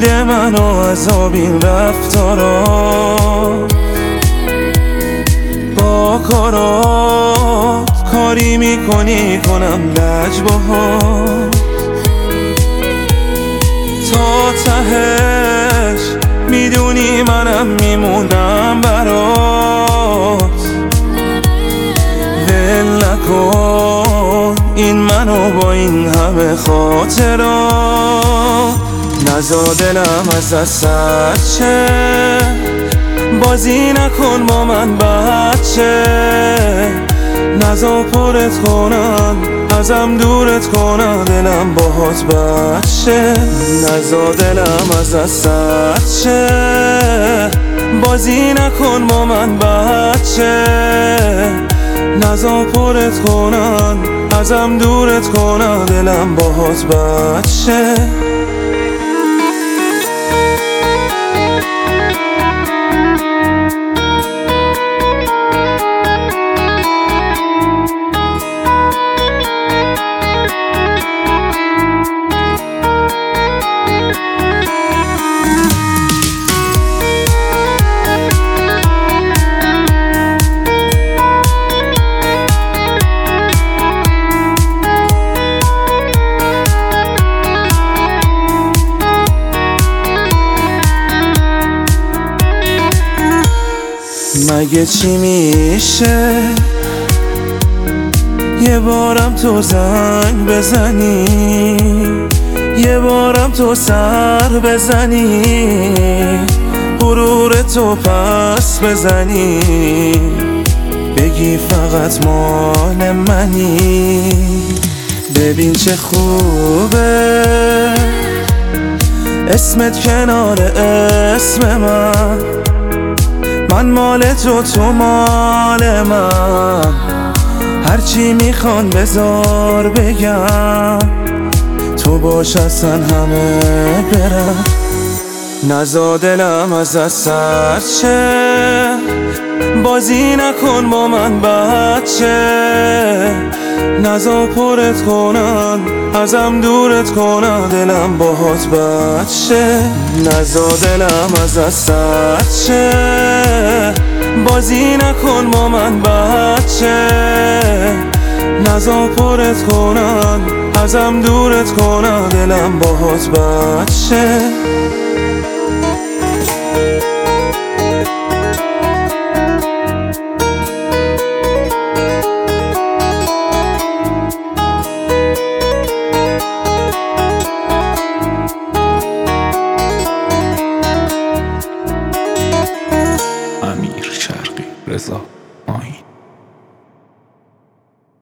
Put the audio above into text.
میده منو عذاب این رفتارا، با کارات کاری میکنی کنم لج باهات، تا تهش میدونی منم میمونم برات. ول نکن این منو با این همه خاطرات، نزار دلم از دستت شه، بازی نکن با من بچه، نزار پرت کنن ازم دورت کنن دلم باهات بچه، نزار دلم از دستت شه، بازی نکن با من بچه، نزار پرت کنن ازم دورت کنن دلم باهات بچه. مگه چی میشه یه بارم تو زنگ بزنی، یه بارم تو سر بزنی، غرور تو پس بزنی، بگی فقط مال منی. ببین چه خوبه اسمت کنار اسم من مال تو تو مال من، هرچی میخوان بذار بگم، تو باش اصلا همه برم، نزار دلم از دستت شه، بازی نکن با من بچه، نزار پرت کنن ازم دورت کنن دلم باهات بچه، نزار دلم از دستت شه، بازی نکن با من بچه، نزار پرت کنن ازم دورت کنن دلم باهات بچه. امیر شرقی رضا